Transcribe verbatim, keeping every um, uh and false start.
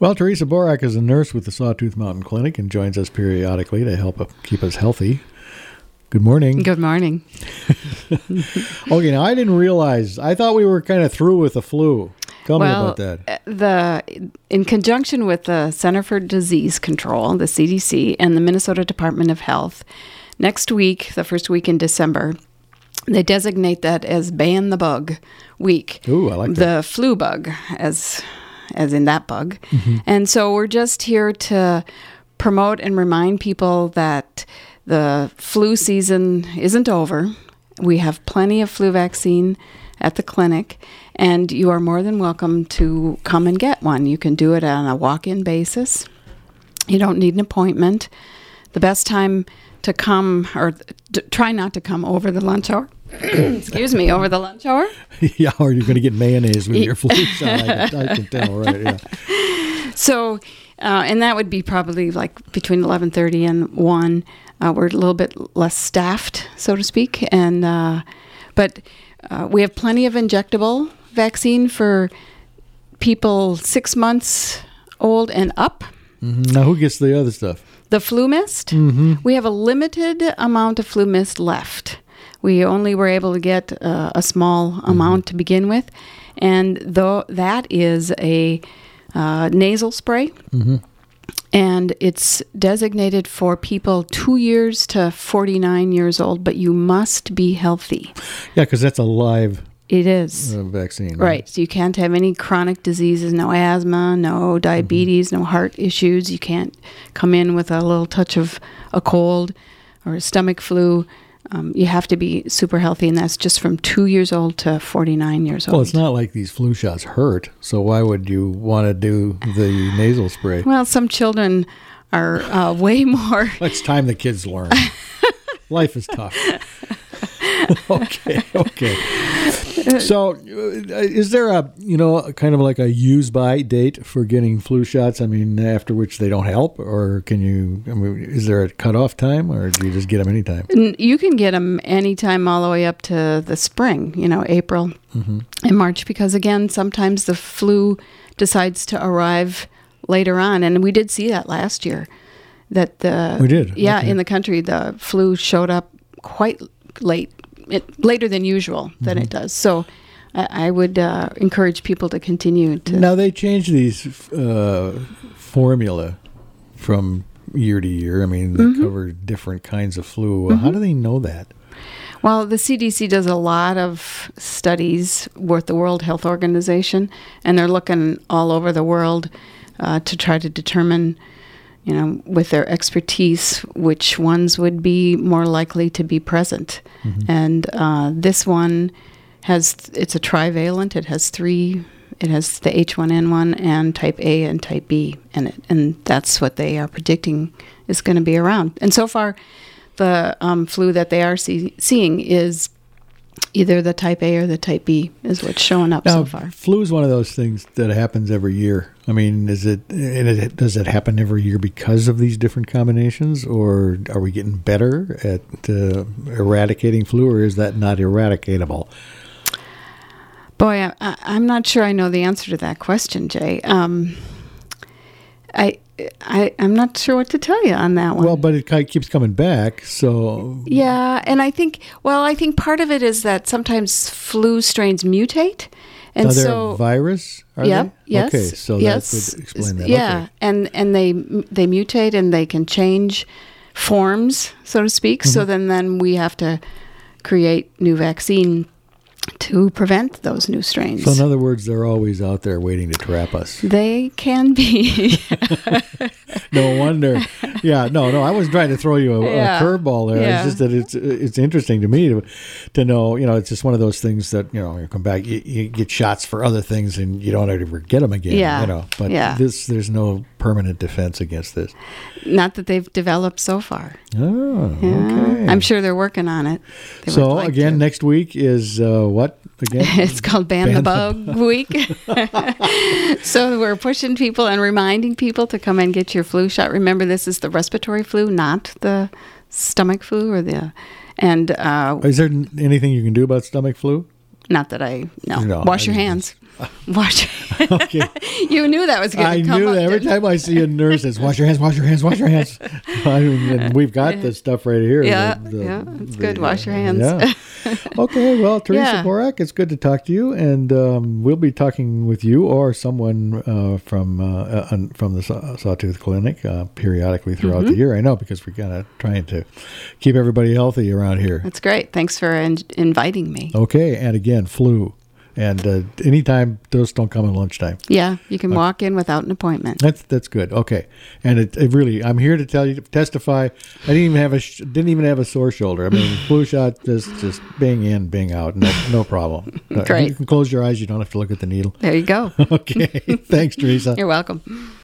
Well, Teresa Borak is a nurse with the Sawtooth Mountain Clinic and joins us periodically to help keep us healthy. Good morning. Good morning. Okay, now I didn't realize. I thought we were kind of through with the flu. Tell well, me about that. The in conjunction with the Center for Disease Control, the C D C, and the Minnesota Department of Health, next week, the first week in December, they designate that as Ban the Bug Week. Ooh, I like that. The flu bug, as as in that bug. Mm-hmm. And so we're just here to promote and remind people that the flu season isn't over. We have plenty of flu vaccine at the clinic, and you are more than welcome to come and get one. You can do it on a walk-in basis. You don't need an appointment. The best time to come, or d- try not to come over the lunch hour. Excuse me, over the lunch hour? Yeah, or you're going to get mayonnaise with your flu shot. I can, I can tell, right? Yeah. So, uh, and that would be probably like between eleven thirty and one. Uh, we're a little bit less staffed, so to speak, and uh, but uh, we have plenty of injectable vaccine for people six months old and up. Mm-hmm. Now, who gets the other stuff? The flu mist. Mm-hmm. We have a limited amount of flu mist left. We only were able to get uh, a small mm-hmm. amount to begin with, and though that is a uh, nasal spray. Mm-hmm. And it's designated for people two years to forty-nine years old, but you must be healthy. Yeah, because that's a live It is. uh, vaccine. Right? Right. So you can't have any chronic diseases, no asthma, no diabetes, mm-hmm. no heart issues. You can't come in with a little touch of a cold or a stomach flu. Um, you have to be super healthy, and that's just from two years old to forty-nine years old. Well, it's not like these flu shots hurt, so why would you want to do the nasal spray? Well, some children are uh, way more... It's time the kids learn. Life is tough. okay, okay. So, uh, is there a, you know, kind of like a use-by date for getting flu shots? I mean, after which they don't help? Or can you, I mean, is there a cutoff time, or do you just get them anytime? You can get them anytime all the way up to the spring, you know, April mm-hmm. and March, because, again, sometimes the flu decides to arrive later on. And we did see that last year. That the We did? Yeah, Okay. in the country, the flu showed up quite late. It, later than usual than mm-hmm. it does. So I, I would uh, encourage people to continue to... Now, they change these uh, formula from year to year. I mean, they mm-hmm. cover different kinds of flu. Mm-hmm. How do they know that? Well, the C D C does a lot of studies with the World Health Organization, and they're looking all over the world uh, to try to determine, you know, with their expertise, which ones would be more likely to be present. Mm-hmm. And uh, this one has, it's a trivalent. It has three, it has the H one N one and type A and type B in it. And that's what they are predicting is going to be around. And so far, the um, flu that they are see- seeing is either the type A or the type B is what's showing up now, so far. Flu is one of those things that happens every year. I mean, is it, and it does it happen every year because of these different combinations, or are we getting better at uh, eradicating flu, or is that not eradicatable? Boy, I, I, I'm not sure I know the answer to that question, Jay. Um, I, I, I'm not sure what to tell you on that one. Well, but it kind of keeps coming back, so... Yeah, and I think, well, I think part of it is that sometimes flu strains mutate. And are they so, a virus? Are yep, they? yes. Okay, so yes, that would explain that. Yeah, okay. and, and they they mutate and they can change forms, so to speak. Mm-hmm. So then, then we have to create new vaccine to prevent those new strains. So in other words, they're always out there waiting to trap us. They can be. No wonder. Yeah, no, no. I was trying to throw you a, yeah. a curveball there. Yeah. It's just that it's it's interesting to me to to know. You know, it's just one of those things that, you know, you come back, you, you get shots for other things, and you don't ever get them again. Yeah. You know, but yeah. this there's no permanent defense against this. Not that they've developed so far. Oh, yeah. okay. I'm sure they're working on it. They so like again, to. next week is uh, what again? It's called Ban, the Bug Week. So we're pushing people and reminding people to come and get your flu shot. Remember, this is the respiratory flu, not the stomach flu or the. And uh, is there anything you can do about stomach flu? Not that I no. No, Wash I your mean, hands. Wash. Okay. You knew that was going I to come knew up. that every didn't time I see a nurse, it's wash your hands, wash your hands, wash your hands. I mean, and we've got this stuff right here. Yeah, the- the- yeah, it's the, good. Wash your hands. Yeah. Okay, well, Teresa Yeah. Borak, it's good to talk to you, and um, we'll be talking with you or someone uh, from uh, uh, from the Saw- Sawtooth Clinic uh, periodically throughout Mm-hmm. the year. I know because we're kind of trying to keep everybody healthy around here. That's great. Thanks for in- inviting me. Okay, and again, flu. And uh, anytime, those don't come at lunchtime. Yeah, you can walk in without an appointment. That's that's good. Okay, and it, it really, I'm here to tell you, to testify. I didn't even have a sh- didn't even have a sore shoulder. I mean, flu shot, just just bing in, bing out, no no problem. Uh, Great. You can close your eyes. You don't have to look at the needle. There you go. Okay, thanks, Teresa. You're welcome.